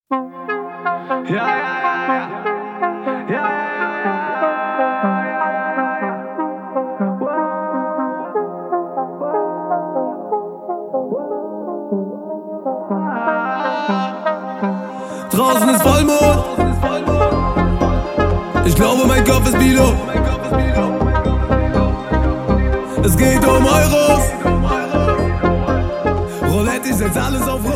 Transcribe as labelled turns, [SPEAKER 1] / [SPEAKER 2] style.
[SPEAKER 1] Draußen ist Vollmond. Ich glaube, mein Kopf ist Bilo. Es geht um Euros. Roulette, ich setz alles auf Rot.